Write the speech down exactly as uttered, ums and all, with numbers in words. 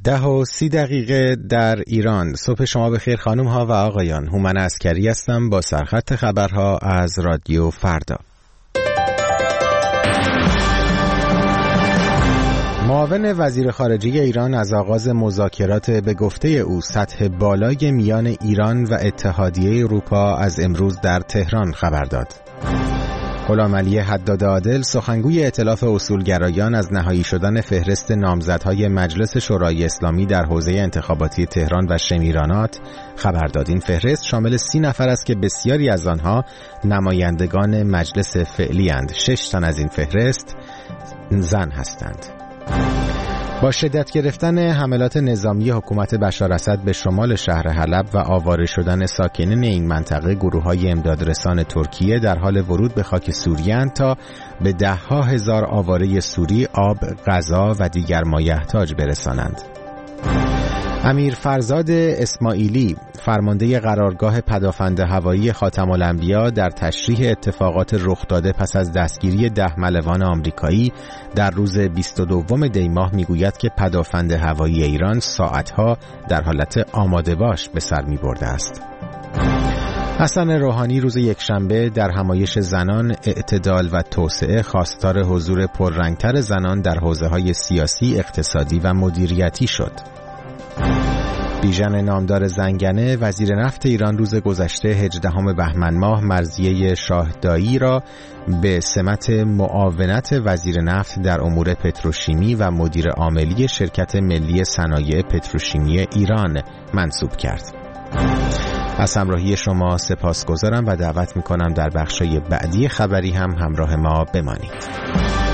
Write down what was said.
ده و سی دقیقه در ایران. صبح شما بخیر خانم ها و آقایان. هومن عسکری هستم با سرخط خبرها از رادیو فردا. معاون وزیر خارجه ایران از آغاز مذاکرات به گفته او سطح بالای میان ایران و اتحادیه اروپا از امروز در تهران خبر داد. غلامعلی حداد عادل سخنگوی ائتلاف اصولگرایان از نهایی شدن فهرست نامزدهای مجلس شورای اسلامی در حوزه انتخاباتی تهران و شمیرانات خبر داد. این فهرست شامل سی نفر است که بسیاری از آنها نمایندگان مجلس فعلی اند. شش تن از این فهرست زن هستند. با شدت گرفتن حملات نظامی حکومت بشار اسد به شمال شهر حلب و آواره شدن ساکنین این منطقه، گروه‌های امدادرسان ترکیه در حال ورود به خاک سوریه اند تا به ده‌ها هزار آواره سوری آب، غذا و دیگر مایحتاج برسانند. امیر فرزاد اسماعیلی فرمانده قرارگاه پدافند هوایی خاتم الانبیا در تشریح اتفاقات رخ داده پس از دستگیری ده ملوان آمریکایی در روز بیست و دوم دی ماه میگوید که پدافند هوایی ایران ساعتها در حالت آماده باش به سر میبرده است. حسن روحانی روز یکشنبه در همایش زنان، اعتدال و توسعه خواستار حضور پررنگتر زنان در حوزه‌های سیاسی، اقتصادی و مدیریتی شد. بیژن نامدار زنگنه وزیر نفت ایران روز گذشته هجدهم بهمن ماه مرضیه شاهدایی را به سمت معاونت وزیر نفت در امور پتروشیمی و مدیر عاملی شرکت ملی صنایع پتروشیمی ایران منصوب کرد. از همراهی شما سپاسگزارم و دعوت می‌کنم در بخش‌های بعدی خبری هم همراه ما بمانید.